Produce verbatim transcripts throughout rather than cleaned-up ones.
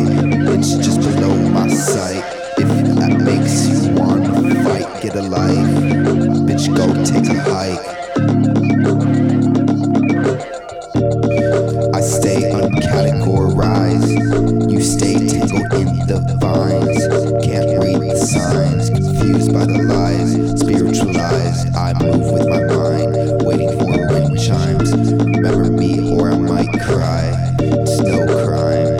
It's just below my sight. If that makes you wanna fight, get a life. Bitch, go take a hike. I stay uncategorized. You stay tangled in the vines. Can't read the signs, confused by the lies. Spiritualized, I move with my mind, waiting for wind chimes. Remember me or I might cry. It's no crime.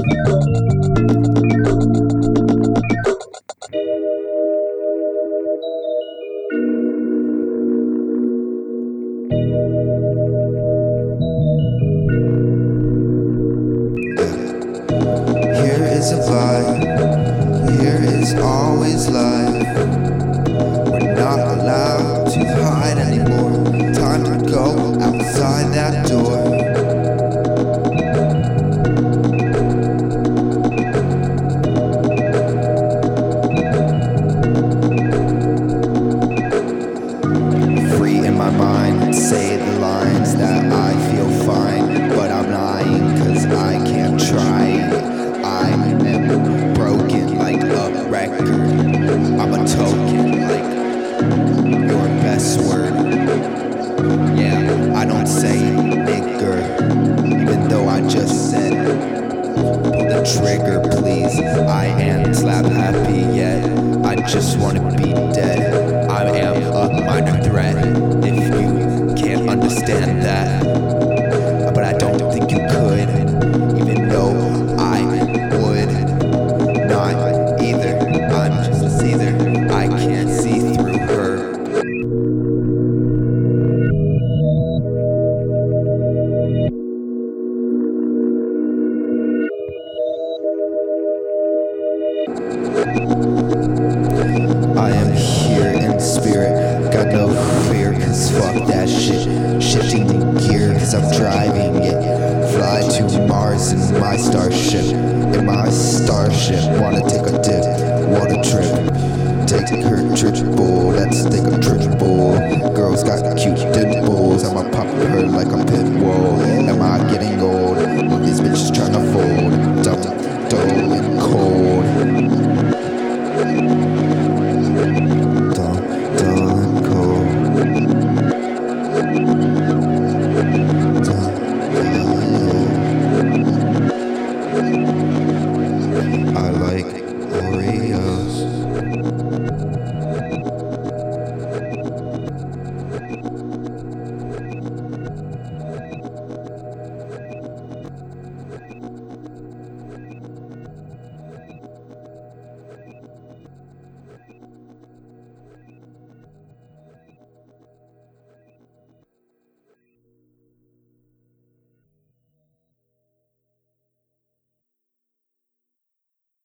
Here is a vibe, here is always life. We're not allowed to hide anymore. Time to go outside that door. Free in my mind, say the lines that I feel fine, but I'm lying cause I can't try. I am broken like a record. I'm a token like your best word. Yeah, I don't say nigger, even though I just said pull the trigger please. I am slap happy yet I just wanna be dead. I am a minor threat if you can't understand that, but I don't think you could, even though I would not either. I'm just either. I can't see through her. I am here in spirit, got no fear, cause fuck that shit. Shifting gear, cause I'm driving it. Fly to Mars in my starship. In my starship, wanna take a dip, want a trip. Take her triple, let's take a triple. Girls got cute dimples, I'ma pop her like a pit bull. Am I getting old? All these bitches tryna fold. Dumb, dull, and cold. Dull, dull, and cold. Dull, dull, and cold. I like Oreo.